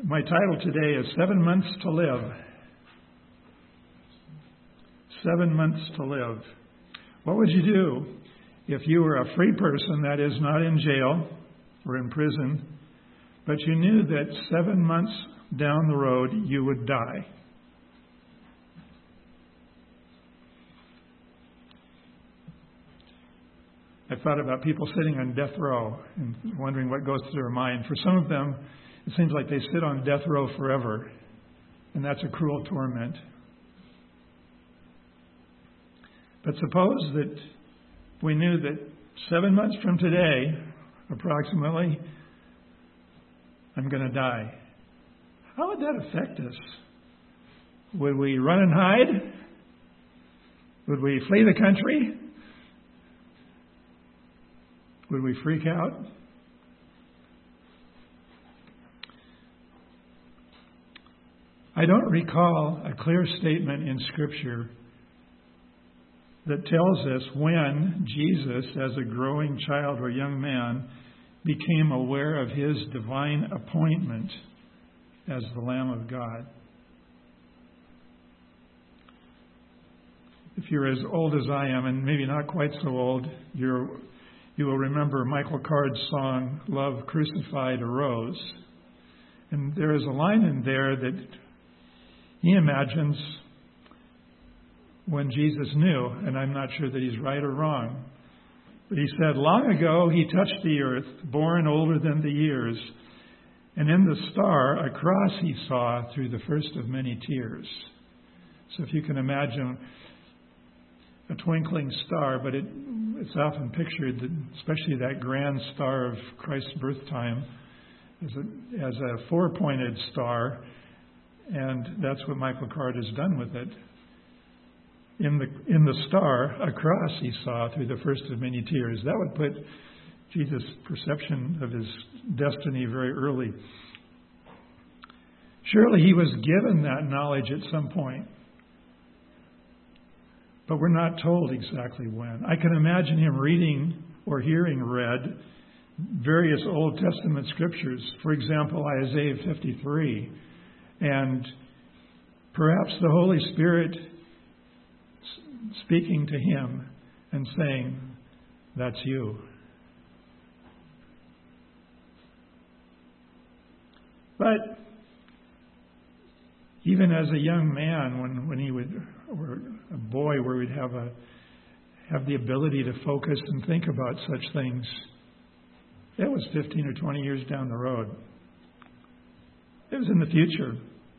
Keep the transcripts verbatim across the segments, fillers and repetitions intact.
My title today is Seven Months to Live. Seven months to live. What would you do if you were a free person, that is, not in jail or in prison, but you knew that seven months down the road you would die? I thought about people sitting on death row and wondering what goes through their mind. For some of them, it seems like they sit on death row forever, and that's a cruel torment. But suppose that we knew that seven months from today, approximately, I'm going to die. How would that affect us? Would we run and hide? Would we flee the country? Would we freak out? I don't recall a clear statement in Scripture that tells us when Jesus, as a growing child or young man, became aware of his divine appointment as the Lamb of God. If you're as old as I am, and maybe not quite so old, you're, you will remember Michael Card's song, Love Crucified Arose. And there is a line in there that he imagines when Jesus knew, and I'm not sure that he's right or wrong, but he said, long ago he touched the earth, born older than the years, and in the star a cross he saw through the first of many tears. So if you can imagine a twinkling star, but it, it's often pictured, that, especially that grand star of Christ's birth time, as a, as a four-pointed star, and that's what Michael Card has done with it. In the in the star, a cross he saw through the first of many tears. That would put Jesus' perception of his destiny very early. Surely he was given that knowledge at some point, but we're not told exactly when. I can imagine him reading or hearing read various Old Testament scriptures, for example, Isaiah fifty-three, and perhaps the Holy Spirit speaking to him and saying, that's you. But even as a young man, when, when he would, or a boy where we'd have a have the ability to focus and think about such things, it was fifteen or twenty years down the road. It was in the future.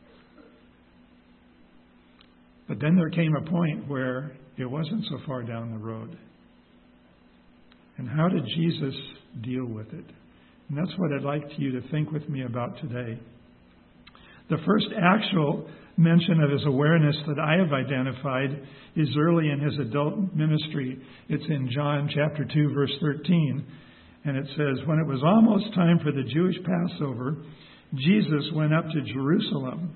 But then there came a point where it wasn't so far down the road. And how did Jesus deal with it? And that's what I'd like you to think with me about today. The first actual mention of his awareness that I have identified is early in his adult ministry. It's in John chapter two, verse thirteen. And it says, when it was almost time for the Jewish Passover, Jesus went up to Jerusalem.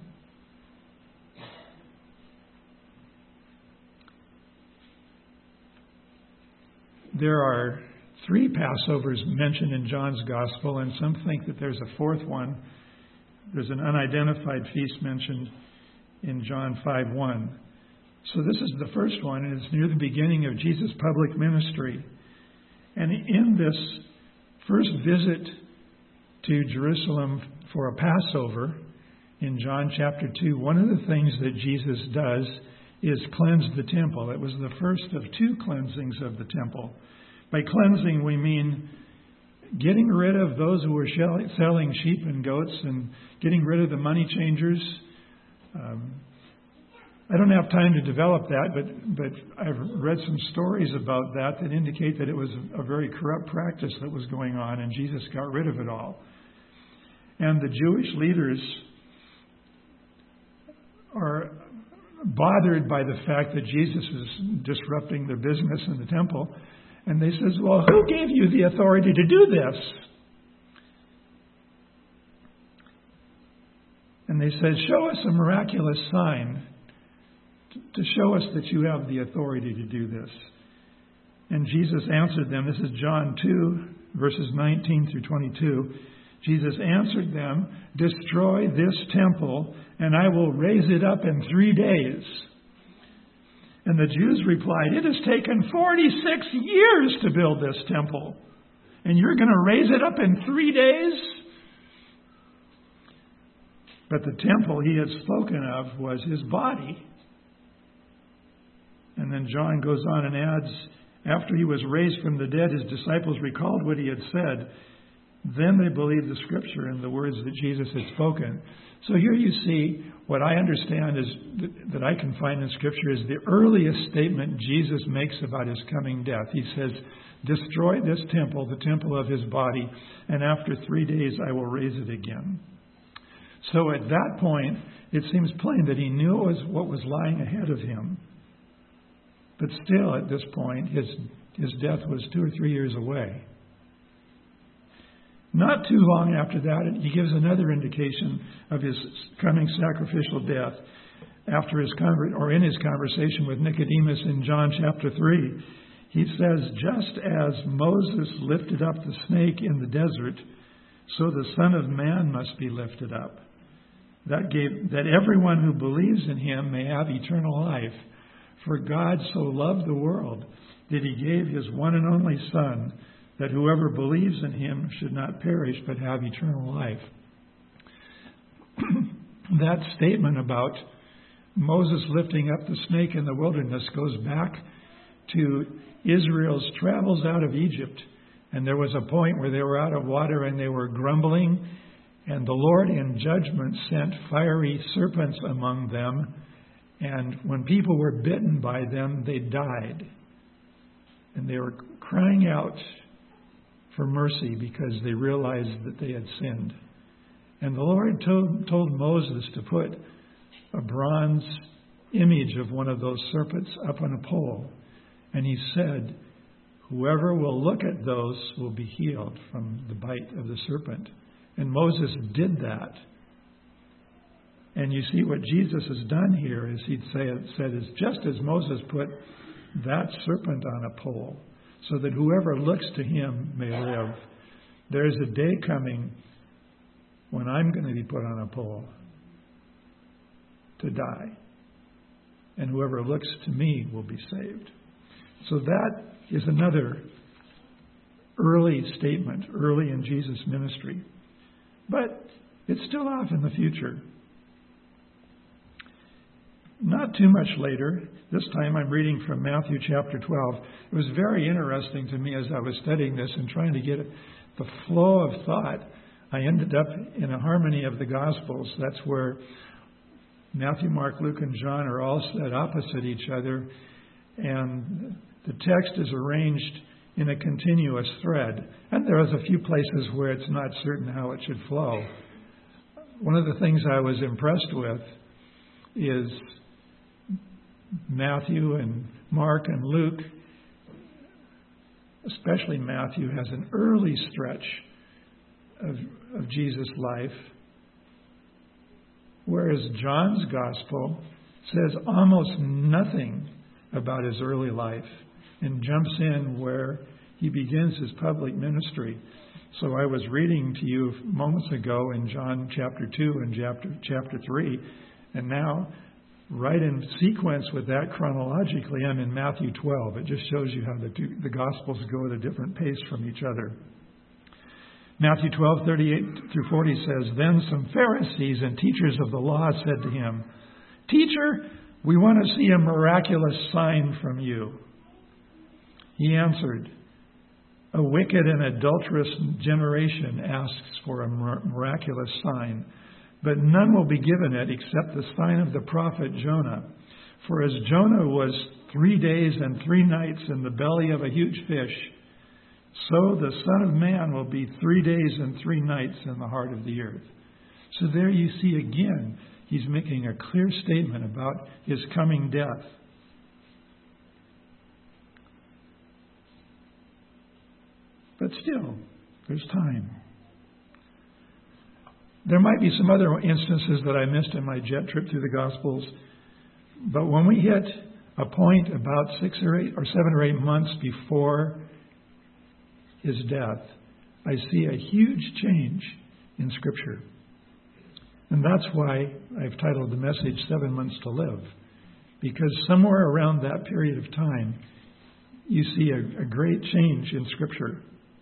There are three Passovers mentioned in John's Gospel, and some think that there's a fourth one. There's an unidentified feast mentioned in John five one. So this is the first one, and it's near the beginning of Jesus' public ministry. And in this first visit to Jerusalem for a Passover, in John chapter two, one of the things that Jesus does is cleanse the temple. It was the first of two cleansings of the temple. By cleansing, we mean getting rid of those who were selling sheep and goats and getting rid of the money changers. Um, I don't have time to develop that, but, but I've read some stories about that that indicate that it was a very corrupt practice that was going on, and Jesus got rid of it all. And the Jewish leaders are bothered by the fact that Jesus is disrupting their business in the temple. And they says, well, who gave you the authority to do this? And they said, show us a miraculous sign to show us that you have the authority to do this. And Jesus answered them. This is John two, verses nineteen through twenty-two. Jesus answered them, "Destroy this temple, and I will raise it up in three days." And the Jews replied, "It has taken forty-six years to build this temple, and you're going to raise it up in three days?" But the temple he had spoken of was his body. And then John goes on and adds, after he was raised from the dead, his disciples recalled what he had said. Then they believed the Scripture and the words that Jesus had spoken. So here you see what I understand is that I can find in Scripture is the earliest statement Jesus makes about his coming death. He says, "Destroy this temple, the temple of his body, and after three days I will raise it again." So at that point, it seems plain that he knew it was what was lying ahead of him. But still, at this point, his, his death was two or three years away. Not too long after that, he gives another indication of his coming sacrificial death. After his conver- or in his conversation with Nicodemus in John chapter three, he says, "Just as Moses lifted up the snake in the desert, so the Son of Man must be lifted up, that gave that everyone who believes in him may have eternal life. For God so loved the world that he gave his one and only Son, that whoever believes in him should not perish but have eternal life." That statement about Moses lifting up the snake in the wilderness goes back to Israel's travels out of Egypt. And there was a point where they were out of water and they were grumbling. And the Lord in judgment sent fiery serpents among them. And when people were bitten by them, they died. And they were crying out for mercy because they realized that they had sinned. And the Lord told, told Moses to put a bronze image of one of those serpents up on a pole. And he said, "Whoever will look at those will be healed from the bite of the serpent." And Moses did that. And you see what Jesus has done here is he'd say, said is just as Moses put that serpent on a pole so that whoever looks to him may live, there's a day coming when I'm going to be put on a pole to die. And whoever looks to me will be saved. So that is another early statement, early in Jesus' ministry. But it's still off in the future. Not too much later, this time I'm reading from Matthew chapter twelve. It was very interesting to me as I was studying this and trying to get the flow of thought. I ended up in a harmony of the Gospels. That's where Matthew, Mark, Luke, and John are all set opposite each other. And the text is arranged in a continuous thread. And there is a few places where it's not certain how it should flow. One of the things I was impressed with is Matthew and Mark and Luke, especially Matthew, has an early stretch of, of Jesus' life, whereas John's Gospel says almost nothing about his early life and jumps in where he begins his public ministry. So I was reading to you moments ago in John chapter two and chapter, chapter three, and now right in sequence with that chronologically, I'm in Matthew twelve. It just shows you how the, two, the Gospels go at a different pace from each other. Matthew twelve, thirty-eight through forty says, "Then some Pharisees and teachers of the law said to him, 'Teacher, we want to see a miraculous sign from you.' He answered, 'A wicked and adulterous generation asks for a miraculous sign, but none will be given it except the sign of the prophet Jonah. For as Jonah was three days and three nights in the belly of a huge fish, so the Son of Man will be three days and three nights in the heart of the earth.'" So there you see again, he's making a clear statement about his coming death. But still, there's time. There might be some other instances that I missed in my jet trip through the Gospels. But when we hit a point about six or eight or seven or eight months before his death, I see a huge change in Scripture. And that's why I've titled the message, Seven Months to Live. Because somewhere around that period of time, you see a, a great change in Scripture.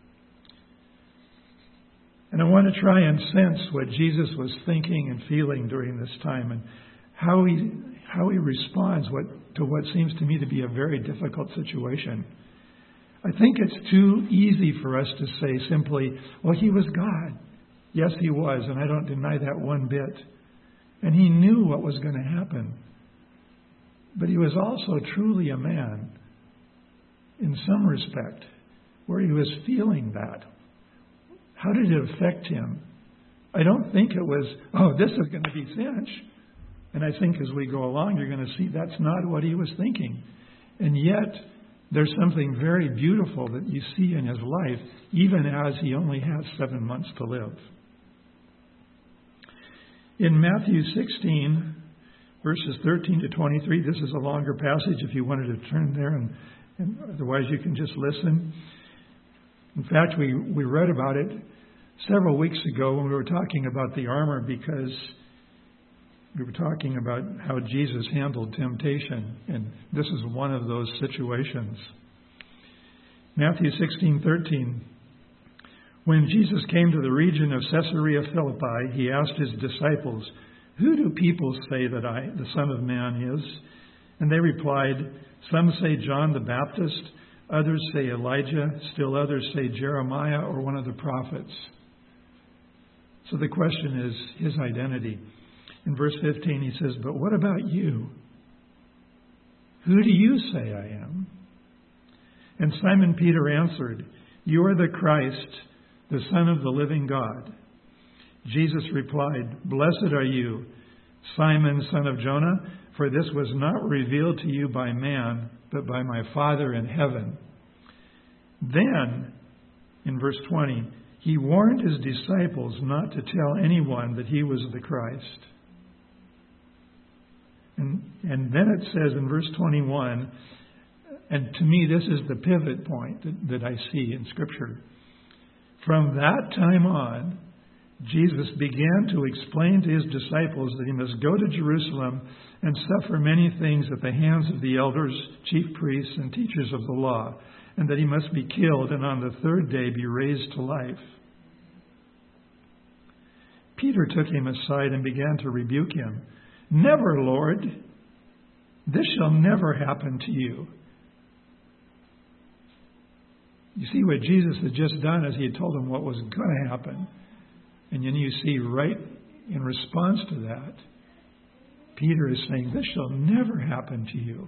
And I want to try and sense what Jesus was thinking and feeling during this time, and how he how he responds what, to what seems to me to be a very difficult situation. I think it's too easy for us to say simply, well, he was God. Yes, he was, and I don't deny that one bit. And he knew what was going to happen. But he was also truly a man in some respect, where he was feeling that. How did it affect him? I don't think it was, oh, this is going to be cinch. And I think as we go along, you're going to see that's not what he was thinking. And yet, there's something very beautiful that you see in his life, even as he only has seven months to live. In Matthew sixteen, verses thirteen to twenty-three, this is a longer passage if you wanted to turn there, and, and otherwise you can just listen. In fact, we, we read about it several weeks ago when we were talking about the armor, because we were talking about how Jesus handled temptation, and this is one of those situations. Matthew sixteen thirteen. When Jesus came to the region of Caesarea Philippi, he asked his disciples, "Who do people say that I, the Son of Man, is?" And they replied, "Some say John the Baptist, others say Elijah, still others say Jeremiah or one of the prophets." So the question is his identity. In verse fifteen, he says, "But what about you? Who do you say I am?" And Simon Peter answered, "You are the Christ, the Son of the living God." Jesus replied, "Blessed are you, Simon, son of Jonah, for this was not revealed to you by man, but by my Father in heaven." Then, in verse twenty, he warned his disciples not to tell anyone that he was the Christ. And, and then it says in verse twenty-one, and to me this is the pivot point that, that I see in Scripture. From that time on, Jesus began to explain to his disciples that he must go to Jerusalem and suffer many things at the hands of the elders, chief priests, and teachers of the law, and that he must be killed and on the third day be raised to life. Peter took him aside and began to rebuke him. "Never, Lord. This shall never happen to you." You see, what Jesus had just done is he had told him what was going to happen. And then you see right in response to that, Peter is saying, "This shall never happen to you."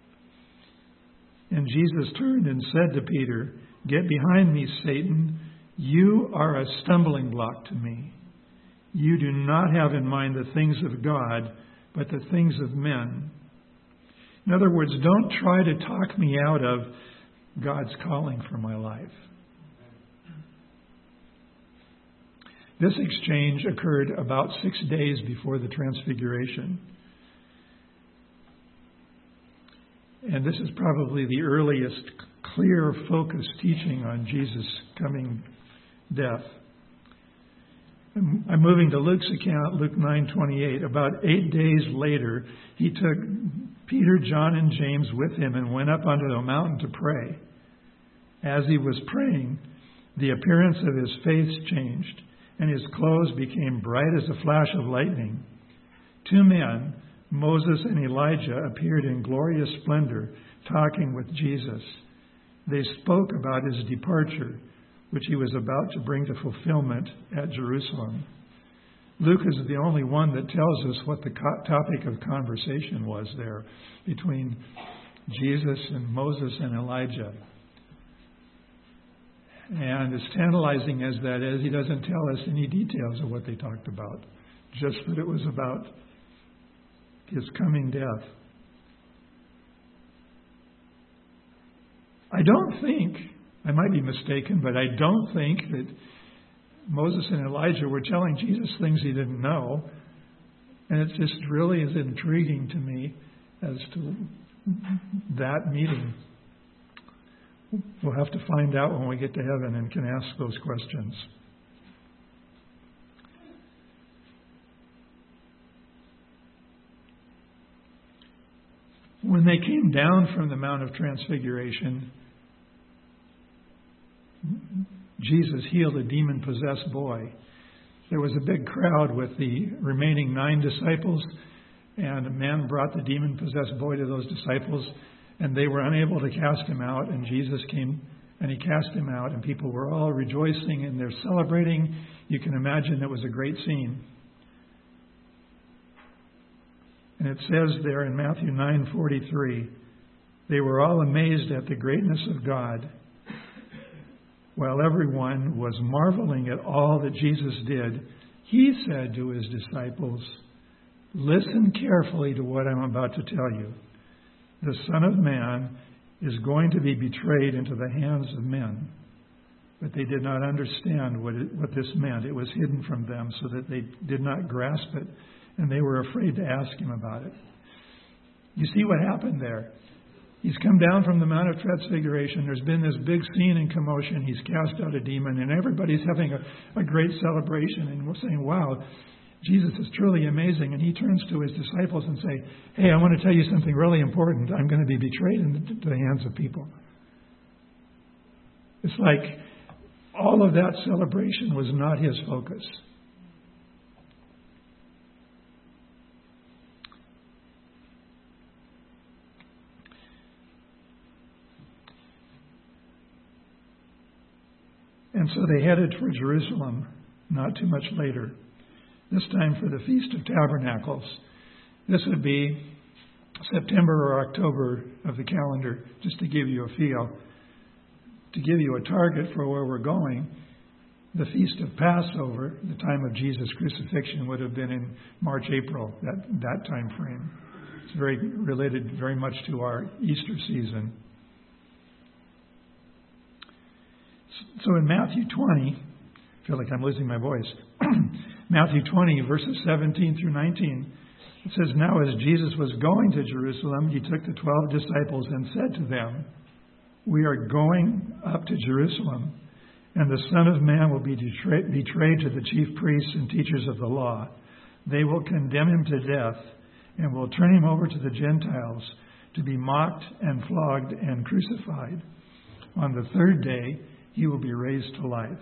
And Jesus turned and said to Peter, "Get behind me, Satan. You are a stumbling block to me. You do not have in mind the things of God, but the things of men." In other words, don't try to talk me out of God's calling for my life. This exchange occurred about six days before the Transfiguration. And this is probably the earliest clear, focused teaching on Jesus' coming death. I'm moving to Luke's account, Luke nine twenty-eight. About eight days later, he took Peter, John, and James with him and went up onto the mountain to pray. As he was praying, the appearance of his face changed, and his clothes became bright as a flash of lightning. Two men, Moses and Elijah, appeared in glorious splendor, talking with Jesus. They spoke about his departure, which he was about to bring to fulfillment at Jerusalem. Luke is the only one that tells us what the co- topic of conversation was there between Jesus and Moses and Elijah. And as tantalizing as that is, he doesn't tell us any details of what they talked about, just that it was about his coming death. I don't think, I might be mistaken, but I don't think that Moses and Elijah were telling Jesus things he didn't know. And it just really is intriguing to me as to that meeting. We'll have to find out when we get to heaven and can ask those questions. When they came down from the Mount of Transfiguration, Jesus healed a demon-possessed boy. There was a big crowd with the remaining nine disciples, and a man brought the demon-possessed boy to those disciples, and they were unable to cast him out, and Jesus came and he cast him out, and people were all rejoicing, and they're celebrating. You can imagine it was a great scene. And it says there in Matthew nine forty-three, they were all amazed at the greatness of God, while everyone was marveling at all that Jesus did. He said to his disciples, "Listen carefully to what I'm about to tell you. The Son of Man is going to be betrayed into the hands of men." But they did not understand what it, what this meant. It was hidden from them so that they did not grasp it, and they were afraid to ask him about it. You see what happened there? He's come down from the Mount of Transfiguration. There's been this big scene and commotion. He's cast out a demon, and everybody's having a, a great celebration, and we're saying, wow, Jesus is truly amazing. And he turns to his disciples and say, hey, I want to tell you something really important. I'm going to be betrayed into the hands of people. It's like all of that celebration was not his focus. And so they headed for Jerusalem not too much later, this time for the Feast of Tabernacles. This would be September or October of the calendar, just to give you a feel. To give you a target for where we're going, the Feast of Passover, the time of Jesus' crucifixion, would have been in March, April, that, that time frame. It's very related very much to our Easter season. So in Matthew twenty, I feel like I'm losing my voice. Matthew twenty, verses seventeen through nineteen, it says, "Now as Jesus was going to Jerusalem, he took the twelve disciples and said to them, 'We are going up to Jerusalem, and the Son of Man will be betrayed, betrayed to the chief priests and teachers of the law. They will condemn him to death and will turn him over to the Gentiles to be mocked and flogged and crucified. On the third day, he will be raised to life.'"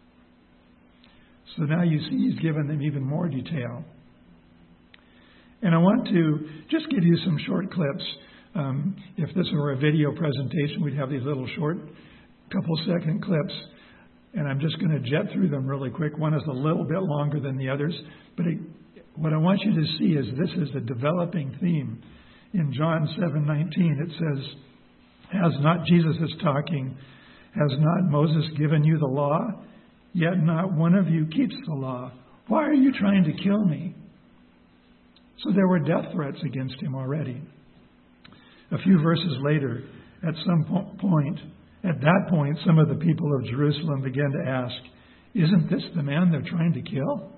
So now you see he's given them even more detail. And I want to just give you some short clips. Um, if this were a video presentation, we'd have these little short couple second clips. And I'm just going to jet through them really quick. One is a little bit longer than the others. But it, what I want you to see is this is a developing theme. In John seven nineteen, it says, "Has not," Jesus is talking, "has not Moses given you the law? Yet not one of you keeps the law. Why are you trying to kill me?" So there were death threats against him already. A few verses later, at some po- point, at that point, some of the people of Jerusalem began to ask, "Isn't this the man they're trying to kill?"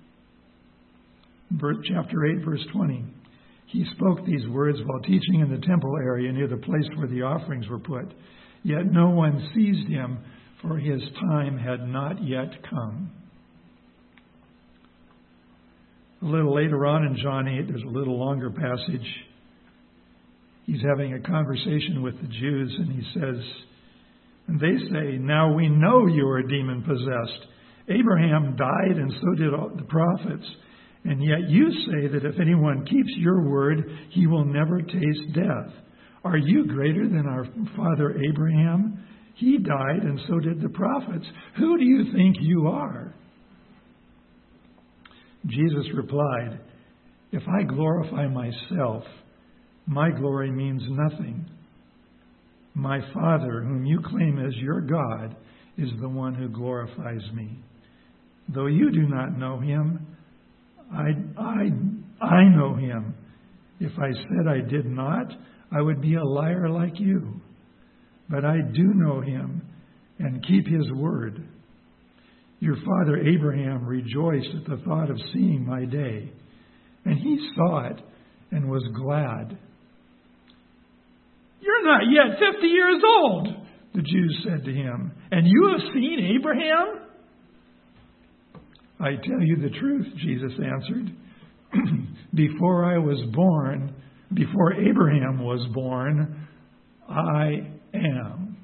Chapter eight, verse twenty. "He spoke these words while teaching in the temple area near the place where the offerings were put. Yet no one seized him, for his time had not yet come." A little later on in John eight, there's a little longer passage. He's having a conversation with the Jews, and he says, and they say, "Now we know you are demon-possessed. Abraham died, and so did all the prophets. And yet you say that if anyone keeps your word, he will never taste death. Are you greater than our father Abraham? He died, and so did the prophets. Who do you think you are?" Jesus replied, "If I glorify myself, my glory means nothing. My Father, whom you claim as your God, is the one who glorifies me. Though you do not know him, I, I, I know him. If I said I did not, I would be a liar like you. But I do know him and keep his word. Your father Abraham rejoiced at the thought of seeing my day, and he saw it and was glad." "You're not yet fifty years old," the Jews said to him, "and you have seen Abraham?" "I tell you the truth," Jesus answered. "Before I was born, Before Abraham was born, I am.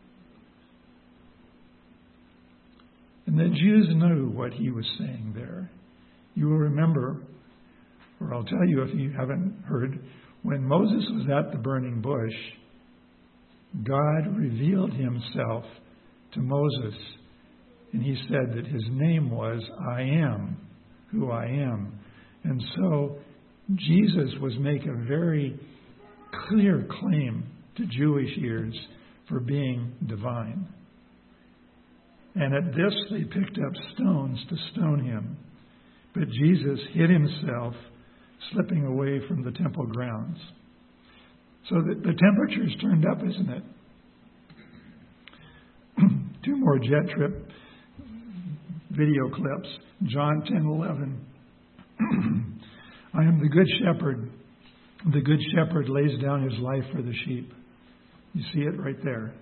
And the Jews knew what he was saying there. You will remember, or I'll tell you if you haven't heard, when Moses was at the burning bush, God revealed himself to Moses, and he said that his name was I am who I am. And so Jesus was making a very clear claim to Jewish ears for being divine. And at this they picked up stones to stone him. But Jesus hid himself, slipping away from the temple grounds. So the, the temperature's turned up, isn't it? Two more jet trip video clips. John ten eleven. I am the good shepherd. The good shepherd lays down his life for the sheep. You see it right there.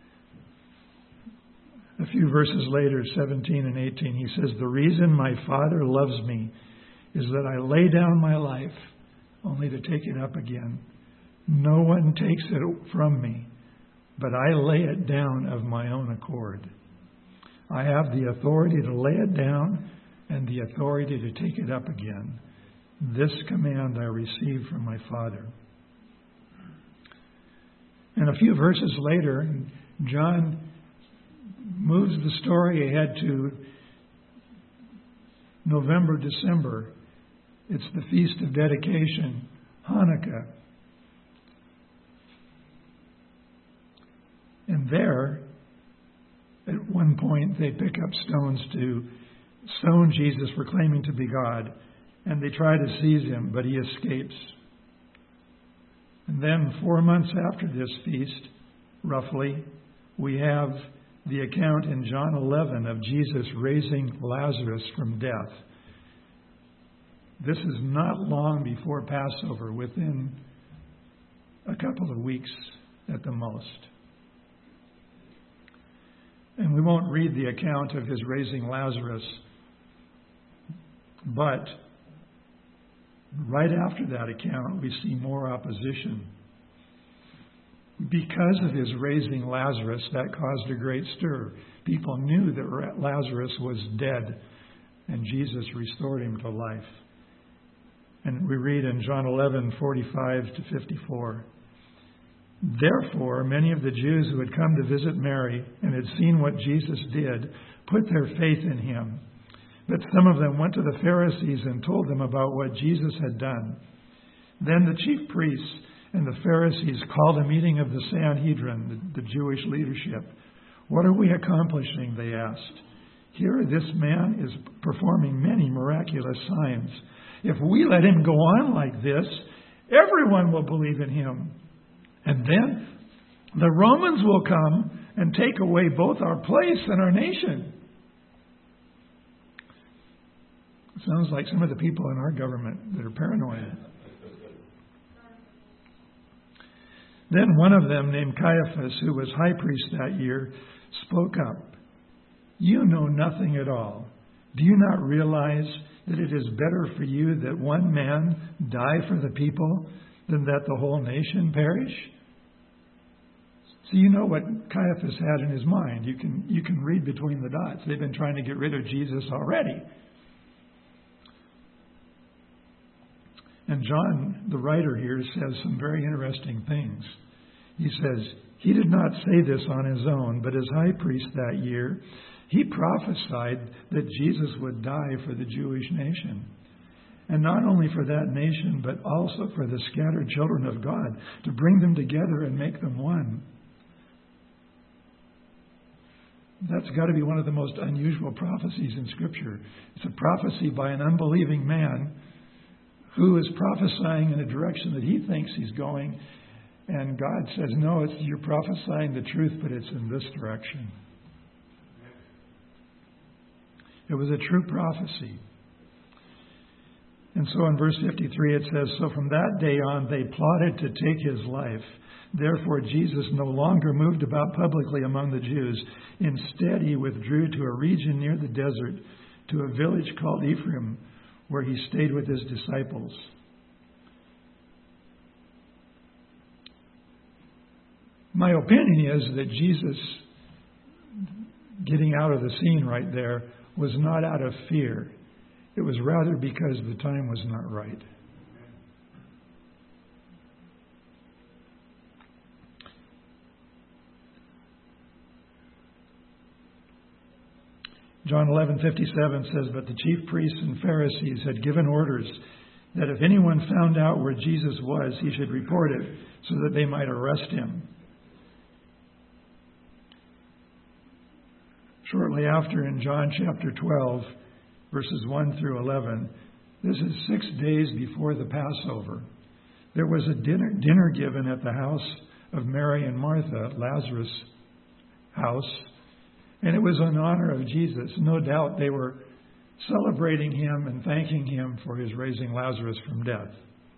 A few verses later, seventeen and eighteen, he says, the reason my Father loves me is that I lay down my life only to take it up again. No one takes it from me, but I lay it down of my own accord. I have the authority to lay it down and the authority to take it up again. This command I received from my Father. And a few verses later, John moves the story ahead to November, December. It's the Feast of Dedication, Hanukkah. And there, at one point, they pick up stones to stone Jesus for claiming to be God. And they try to seize him, but he escapes. And then four months after this feast, roughly, we have the account in John eleven of Jesus raising Lazarus from death. This is not long before Passover, within a couple of weeks at the most. And we won't read the account of his raising Lazarus, but right after that account, we see more opposition. Because of his raising Lazarus, that caused a great stir. People knew that Lazarus was dead, and Jesus restored him to life. And we read in John eleven, forty-five to fifty-four. Therefore, many of the Jews who had come to visit Mary and had seen what Jesus did put their faith in him. But some of them went to the Pharisees and told them about what Jesus had done. Then the chief priests and the Pharisees called a meeting of the Sanhedrin, the, the Jewish leadership. What are we accomplishing? They asked. Here, this man is performing many miraculous signs. If we let him go on like this, everyone will believe in him. And then the Romans will come and take away both our place and our nation. It sounds like some of the people in our government that are paranoid. Then one of them, named Caiaphas, who was high priest that year, spoke up. You know nothing at all. Do you not realize that it is better for you that one man die for the people than that the whole nation perish? So you know what Caiaphas had in his mind. You can, you can read between the dots. They've been trying to get rid of Jesus already. And John, the writer here, says some very interesting things. He says, he did not say this on his own, but as high priest that year, he prophesied that Jesus would die for the Jewish nation. And not only for that nation, but also for the scattered children of God, to bring them together and make them one. That's got to be one of the most unusual prophecies in Scripture. It's a prophecy by an unbelieving man who is prophesying in a direction that he thinks he's going. And God says, no, it's, you're prophesying the truth, but it's in this direction. It was a true prophecy. And so in verse fifty-three it says, so from that day on they plotted to take his life. Therefore Jesus no longer moved about publicly among the Jews. Instead he withdrew to a region near the desert, to a village called Ephraim, where he stayed with his disciples. my opinion is that Jesus getting out of the scene right there was not out of fear. It was rather because the time was not right. John eleven fifty-seven says, "But the chief priests and Pharisees had given orders that if anyone found out where Jesus was, he should report it so that they might arrest him." Shortly after, in John chapter twelve, verses one through eleven, this is six days before the Passover. There was a dinner, dinner given at the house of Mary and Martha, Lazarus' house, and it was in honor of Jesus. No doubt they were celebrating him and thanking him for his raising Lazarus from death.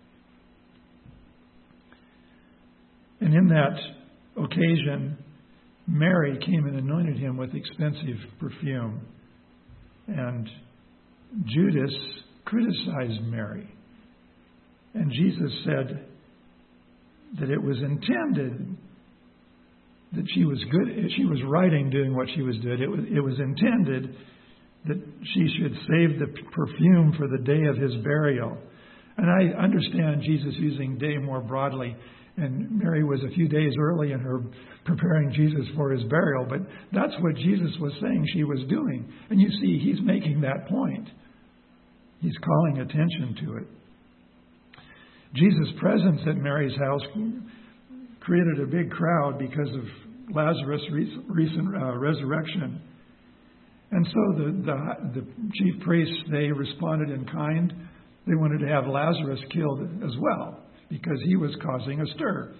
And in that occasion, Mary came and anointed him with expensive perfume. And Judas criticized Mary. And Jesus said that it was intended that she was good, she was right in doing what she was doing. It was, it was intended that she should save the perfume for the day of his burial. And I understand Jesus using day more broadly, and Mary was a few days early in her preparing Jesus for his burial, but that's what Jesus was saying she was doing. And you see, he's making that point. He's calling attention to it. Jesus' presence at Mary's house created a big crowd because of Lazarus' recent uh, resurrection. And so the, the, the chief priests, they responded in kind. They wanted to have Lazarus killed as well because he was causing a stir.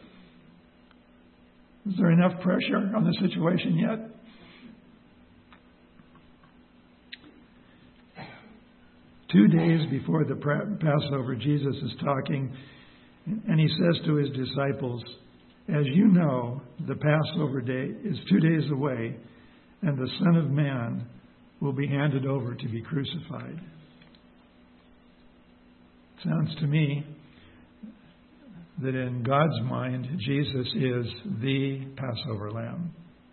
Is there enough pressure on the situation yet? Two days before the Passover, Jesus is talking, and he says to his disciples, "As you know, the Passover day is two days away, and the Son of Man will be handed over to be crucified." Sounds to me that in God's mind, Jesus is the Passover lamb.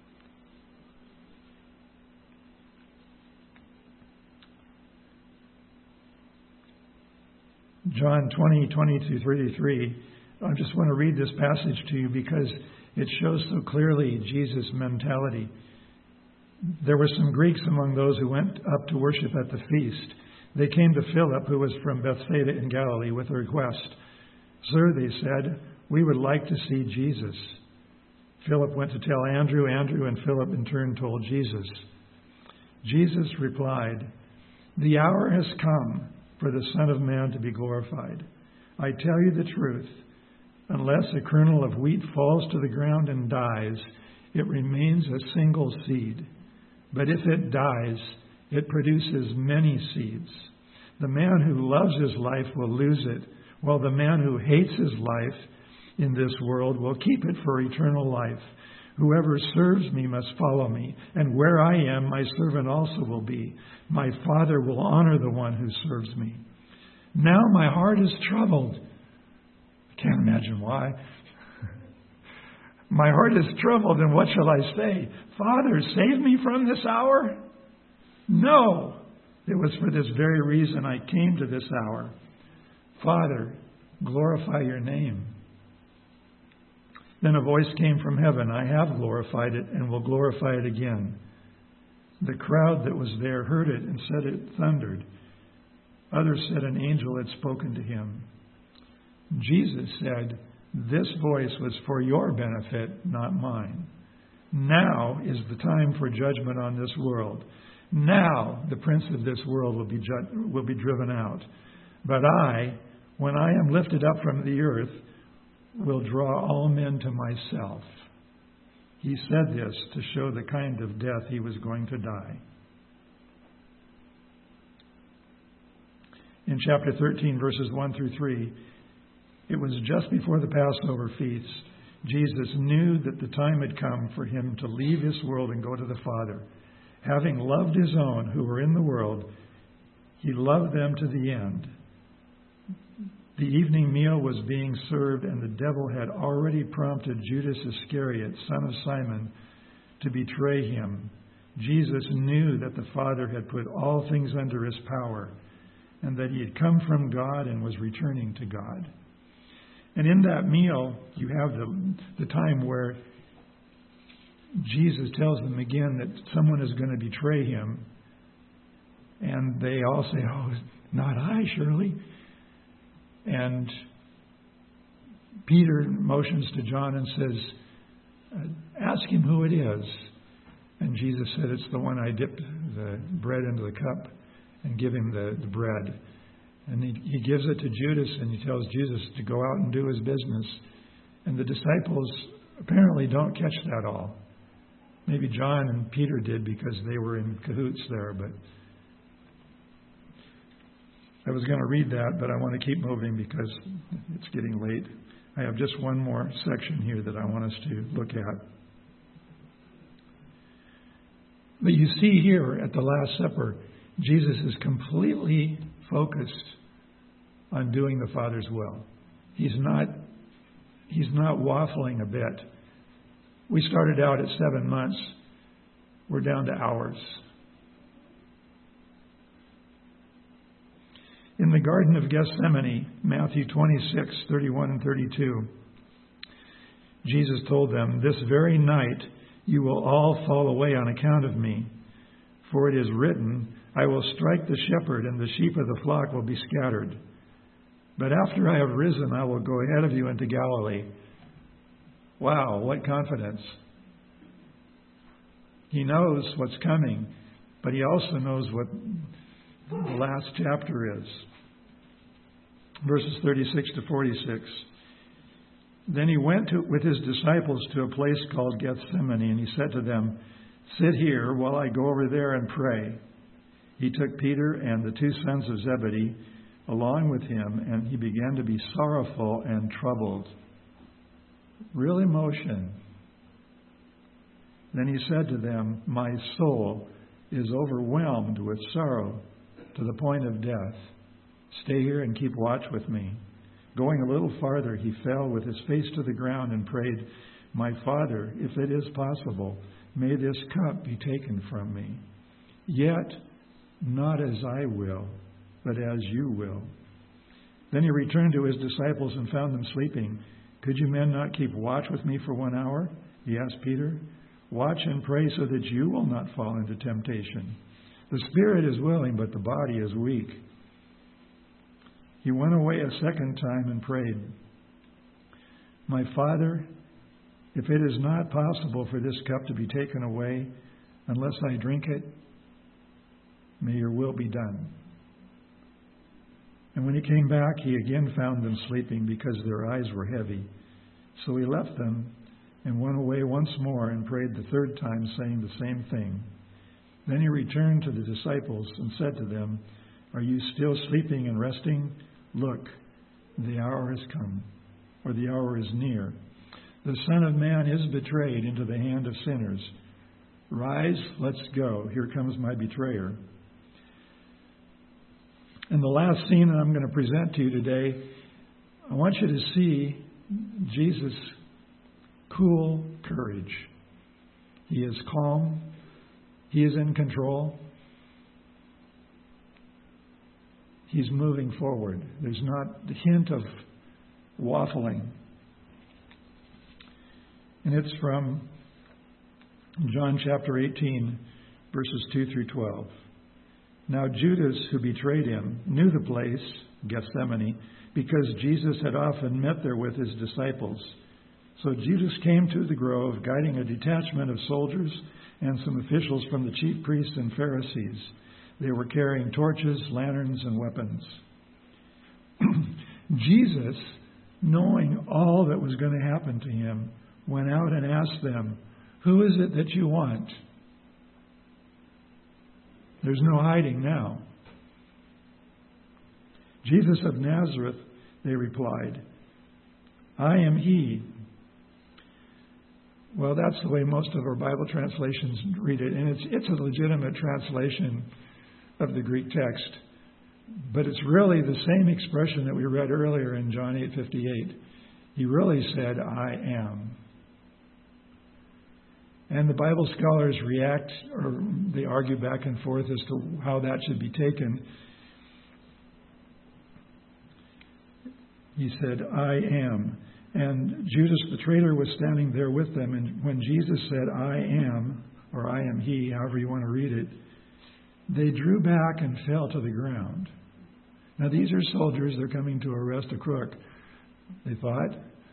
John twenty, twenty through thirty-three. I just want to read this passage to you because it shows so clearly Jesus' mentality. There were some Greeks among those who went up to worship at the feast. They came to Philip, who was from Bethsaida in Galilee, with a request. "Sir," they said, "we would like to see Jesus." Philip went to tell Andrew. Andrew and Philip in turn told Jesus. Jesus replied, "The hour has come for the Son of Man to be glorified. I tell you the truth, unless a kernel of wheat falls to the ground and dies, it remains a single seed. But if it dies, it produces many seeds. The man who loves his life will lose it, while the man who hates his life in this world will keep it for eternal life. Whoever serves me must follow me, and where I am, my servant also will be. My Father will honor the one who serves me. Now my heart is troubled." I can't imagine why. "My heart is troubled, and what shall I say? Father, save me from this hour? No, it was for this very reason I came to this hour. Father, glorify your name." Then a voice came from heaven, "I have glorified it and will glorify it again." The crowd that was there heard it and said it thundered. Others said an angel had spoken to him. Jesus said, "This voice was for your benefit, not mine. Now is the time for judgment on this world. Now the prince of this world will be ju- will be driven out. But I, when I am lifted up from the earth, will draw all men to myself." He said this to show the kind of death he was going to die. In chapter thirteen, verses one through three, it was just before the Passover feast. Jesus knew that the time had come for him to leave this world and go to the Father. Having loved his own who were in the world, he loved them to the end. The evening meal was being served, and the devil had already prompted Judas Iscariot, son of Simon, to betray him. Jesus knew that the Father had put all things under his power, and that he had come from God and was returning to God. And in that meal, you have the, the time where Jesus tells them again that someone is going to betray him. And they all say, "Oh, not I, surely." And Peter motions to John and says, "Ask him who it is." And Jesus said, "It's the one I dipped the bread into the cup and give him the, the bread." And he, he gives it to Judas, and he tells Jesus to go out and do his business. And the disciples apparently don't catch that all. Maybe John and Peter did because they were in cahoots there, but I was going to read that, but I want to keep moving because it's getting late. I have just one more section here that I want us to look at. But you see here at the Last Supper, Jesus is completely focused on doing the Father's will. He's not, he's not waffling a bit. We started out at seven months. We're down to hours. In the Garden of Gethsemane, Matthew twenty-six, thirty-one and thirty-two, Jesus told them, "This very night you will all fall away on account of me. For it is written, I will strike the shepherd, and the sheep of the flock will be scattered. But after I have risen, I will go ahead of you into Galilee." Wow, what confidence. He knows what's coming, but he also knows what the last chapter is. Verses thirty-six to forty-six. Then he went to, with his disciples to a place called Gethsemane, and he said to them, "Sit here while I go over there and pray." He took Peter and the two sons of Zebedee along with him, and he began to be sorrowful and troubled. Real emotion. Then he said to them, "My soul is overwhelmed with sorrow to the point of death. Stay here and keep watch with me." Going a little farther, he fell with his face to the ground and prayed, "My Father, if it is possible, may this cup be taken from me. Yet not as I will, but as you will." Then he returned to his disciples and found them sleeping. "Could you men not keep watch with me for one hour?" he asked Peter. "Watch and pray so that you will not fall into temptation. The spirit is willing, but the body is weak." He went away a second time and prayed, "My Father, if it is not possible for this cup to be taken away unless I drink it, may your will be done." And when he came back, he again found them sleeping because their eyes were heavy. So he left them and went away once more and prayed the third time, saying the same thing. Then he returned to the disciples and said to them, "Are you still sleeping and resting? Look, the hour has come, or the hour is near. The Son of Man is betrayed into the hand of sinners. Rise, let's go. Here comes my betrayer." And the last scene that I'm going to present to you today, I want you to see Jesus' cool courage. He is calm. He is in control. He's moving forward. There's not the hint of waffling. And it's from John chapter eighteen, verses two through twelve. Now Judas, who betrayed him, knew the place, Gethsemane, because Jesus had often met there with his disciples. So Judas came to the grove, guiding a detachment of soldiers and some officials from the chief priests and Pharisees. They were carrying torches, lanterns, and weapons. Jesus, knowing all that was going to happen to him, went out and asked them, "Who is it that you want?" There's no hiding now. "Jesus of Nazareth," they replied. "I am he." Well, that's the way most of our Bible translations read it, and it's it's a legitimate translation of the Greek text. But it's really the same expression that we read earlier in John eight fifty-eight. He really said, I am. And the Bible scholars react, or they argue back and forth as to how that should be taken. He said, I am. And Judas the traitor was standing there with them. And when Jesus said, I am, or I am he, however you want to read it, they drew back and fell to the ground. Now these are soldiers. They're coming to arrest a crook, they thought.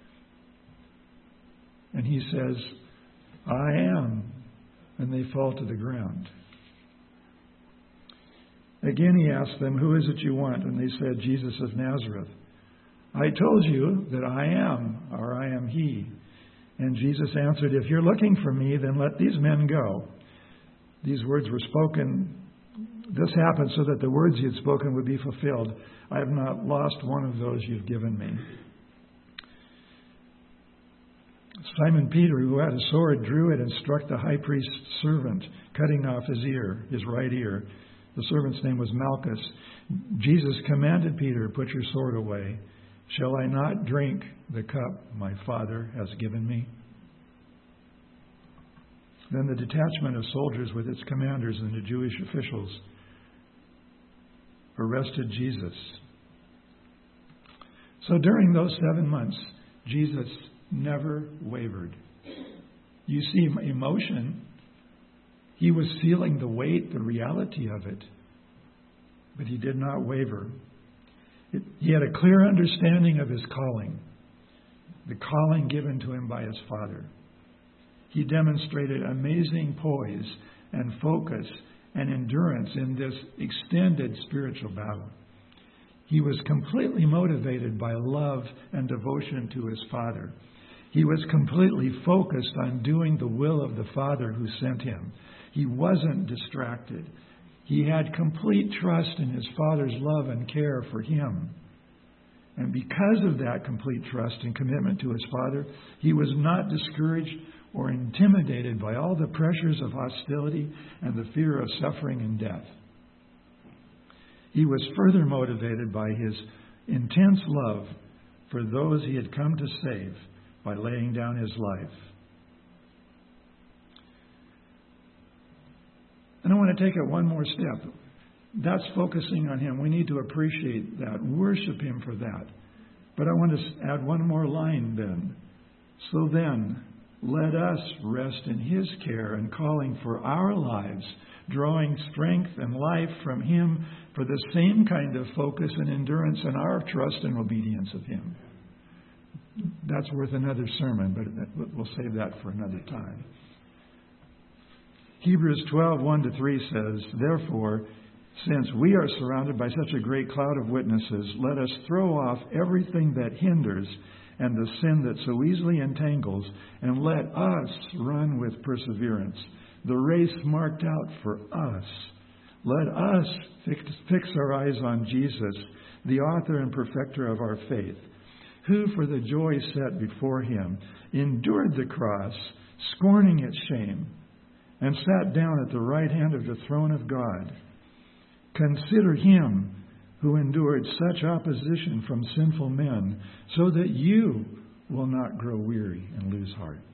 And he says, I am. And they fall to the ground. Again he asked them, who is it you want? And they said, Jesus of Nazareth. I told you that I am, or I am he. And Jesus answered, if you're looking for me, then let these men go. These words were spoken. This happened so that the words he had spoken would be fulfilled. I have not lost one of those you've given me. Simon Peter, who had a sword, drew it and struck the high priest's servant, cutting off his ear, his right ear. The servant's name was Malchus. Jesus commanded Peter, put your sword away. Shall I not drink the cup my Father has given me? Then the detachment of soldiers with its commanders and the Jewish officials arrested Jesus. So during those seven months, Jesus never wavered. You see emotion. He was feeling the weight, the reality of it. But he did not waver. It, he had a clear understanding of his calling. The calling given to him by his Father. He demonstrated amazing poise and focus and endurance in this extended spiritual battle. He was completely motivated by love and devotion to his Father. He was completely focused on doing the will of the Father who sent him. He wasn't distracted. He had complete trust in his Father's love and care for him. And because of that complete trust and commitment to his Father, he was not discouraged or intimidated by all the pressures of hostility and the fear of suffering and death. He was further motivated by his intense love for those he had come to save by laying down his life. And I want to take it one more step. That's focusing on him. We need to appreciate that, worship him for that. But I want to add one more line then. So then, let us rest in his care and calling for our lives, drawing strength and life from him for the same kind of focus and endurance in our trust and obedience of him. That's worth another sermon, but we'll save that for another time. Hebrews twelve, one to three says, therefore, since we are surrounded by such a great cloud of witnesses, let us throw off everything that hinders and the sin that so easily entangles, and let us run with perseverance the race marked out for us. Let us fix, fix our eyes on Jesus, the author and perfecter of our faith, who for the joy set before him endured the cross, scorning its shame, and sat down at the right hand of the throne of God. Consider him who endured such opposition from sinful men, so that you will not grow weary and lose heart.